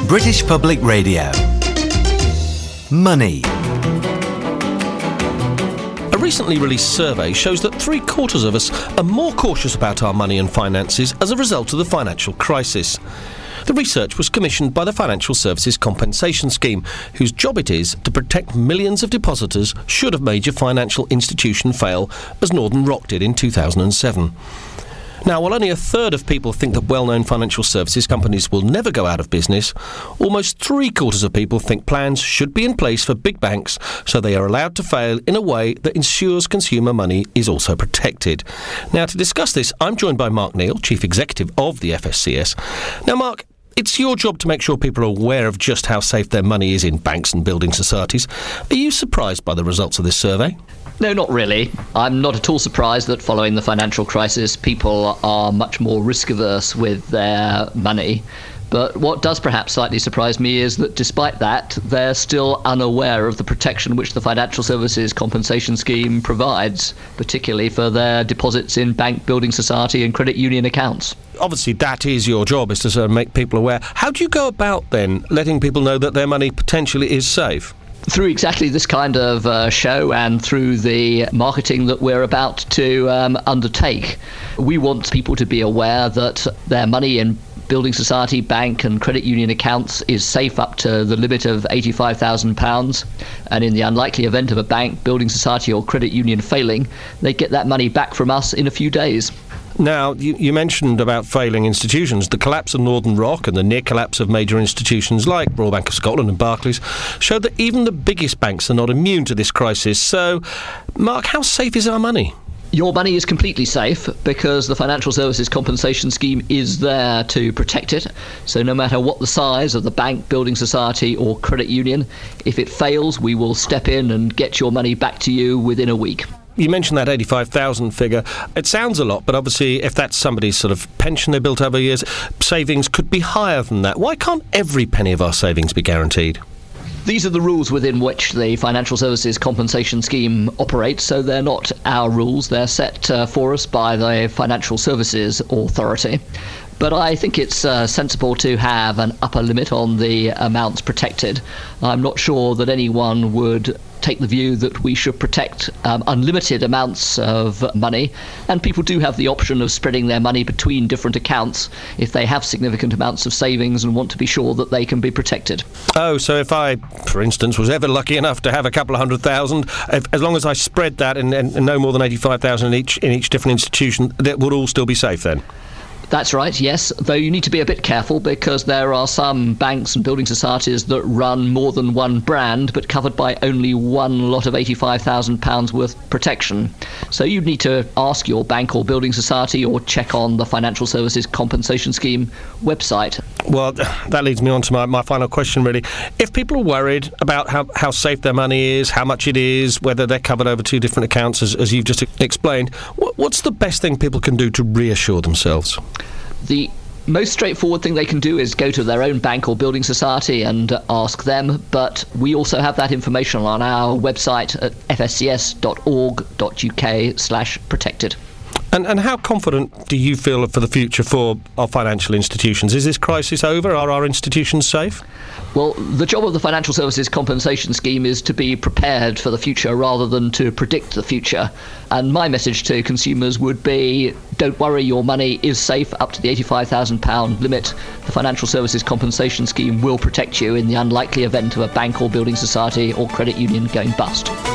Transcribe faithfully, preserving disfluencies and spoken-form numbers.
British Public Radio. Money. A recently released survey shows that three quarters of us are more cautious about our money and finances as a result of the financial crisis. The research was commissioned by the Financial Services Compensation Scheme, whose job it is to protect millions of depositors should a major financial institution fail, as Northern Rock did in two thousand seven. Now, while only a third of people think that well-known financial services companies will never go out of business, almost three-quarters of people think plans should be in place for big banks so they are allowed to fail in a way that ensures consumer money is also protected. Now, to discuss this, I'm joined by Mark Neal, Chief Executive of the F S C S. Now, Mark, it's your job to make sure people are aware of just how safe their money is in banks and building societies. Are you surprised by the results of this survey? No, not really. I'm not at all surprised that following the financial crisis, people are much more risk-averse with their money. But what does perhaps slightly surprise me is that despite that, they're still unaware of the protection which the Financial Services Compensation Scheme provides, particularly for their deposits in bank, building society and credit union accounts. Obviously, that is your job, is to sort of make people aware. How do you go about, then, letting people know that their money potentially is safe? Through exactly this kind of uh, show and through the marketing that we're about to um, undertake. We want people to be aware that their money in building society, bank and credit union accounts is safe up to the limit of eighty-five thousand pounds, and in the unlikely event of a bank, building society or credit union failing, they get that money back from us in a few days. Now, you, you mentioned about failing institutions. The collapse of Northern Rock and the near collapse of major institutions like Royal Bank of Scotland and Barclays showed that even the biggest banks are not immune to this crisis. So, Mark, how safe is our money? Your money is completely safe because the Financial Services Compensation Scheme is there to protect it. So no matter what the size of the bank, building society or credit union, if it fails, we will step in and get your money back to you within a week. You mentioned that eighty-five thousand figure. It sounds a lot, but obviously if that's somebody's sort of pension they built over years, savings could be higher than that. Why can't every penny of our savings be guaranteed? These are the rules within which the Financial Services Compensation Scheme operates, so they're not our rules. They're set uh, for us by the Financial Services Authority. But I think it's uh, sensible to have an upper limit on the amounts protected. I'm not sure that anyone would take the view that we should protect um, unlimited amounts of money, and people do have the option of spreading their money between different accounts if they have significant amounts of savings and want to be sure that they can be protected. Oh, so if I, for instance, was ever lucky enough to have a couple of hundred thousand, if, as long as I spread that and, and, and no more than eighty-five thousand in each, in each different institution, that would all still be safe then? That's right, yes, though you need to be a bit careful because there are some banks and building societies that run more than one brand but covered by only one lot of eighty-five thousand pounds worth protection. So you need to ask your bank or building society or check on the Financial Services Compensation Scheme website. Well, that leads me on to my, my final question, really. If people are worried about how, how safe their money is, how much it is, whether they're covered over two different accounts, as, as you've just explained, what, what's the best thing people can do to reassure themselves? The most straightforward thing they can do is go to their own bank or building society and ask them, but we also have that information on our website at f s c s dot org dot u k slash protected. And, and how confident do you feel for the future for our financial institutions? Is this crisis over? Are our institutions safe? Well, the job of the Financial Services Compensation Scheme is to be prepared for the future rather than to predict the future. And my message to consumers would be, don't worry, your money is safe up to the eighty-five thousand pounds limit. The Financial Services Compensation Scheme will protect you in the unlikely event of a bank or building society or credit union going bust.